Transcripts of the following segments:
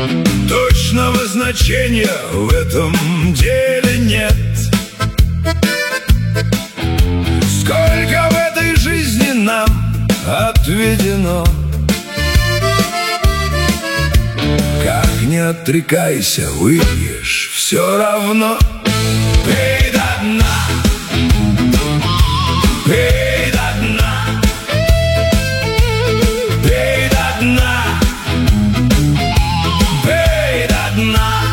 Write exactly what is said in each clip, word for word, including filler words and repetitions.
Точного значения в этом деле нет. Сколько в этой жизни нам отведено, как не отрекайся, выпьешь все равно. Пей до дна, пей до дна, пей до дна, пей до дна.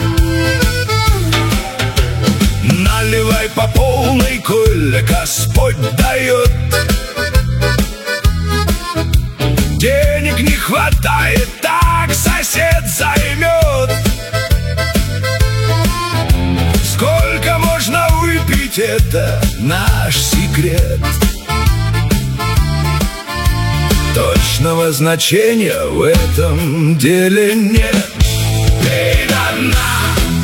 Наливай по полной, коль Господь дает. Денег не хватает, так сосед займет. Сколько можно выпить, это наш секрет. Точного значения в этом деле нет. Пей до дна,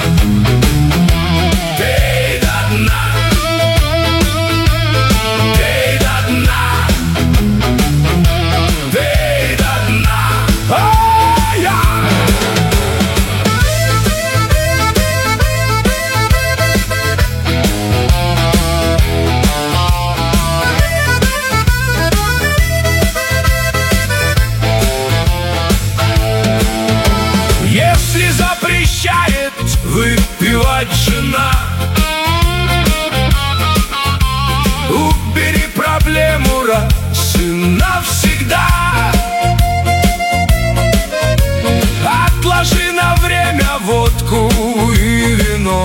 пей до дна, пей до дна, пей до дна. Ай-я! Если запрещает выпивать жена, убери проблему раз и навсегда. Отложи на время водку и вино.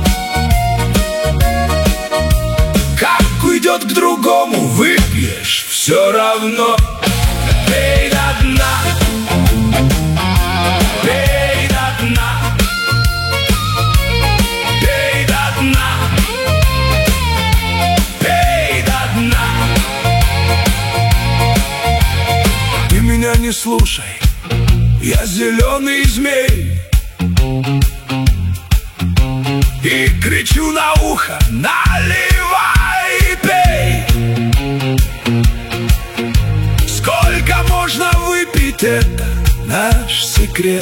Как уйдет к другому, выпьешь все равно. Пей до дна, пей до дна, пей до дна, пей до дна. Ты меня не слушай, я зеленый змей, и кричу на ухо: наливай и пей. Сколько можно выпить, это наш секрет.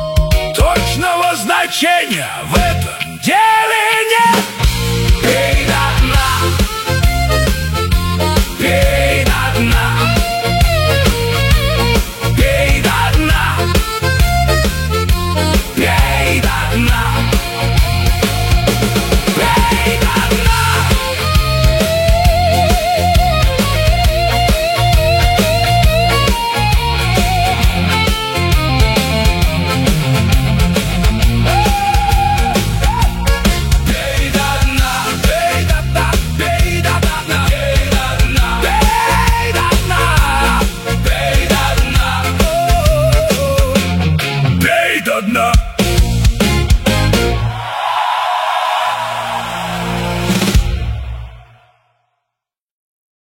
Точного значения в этом деле нет. Пей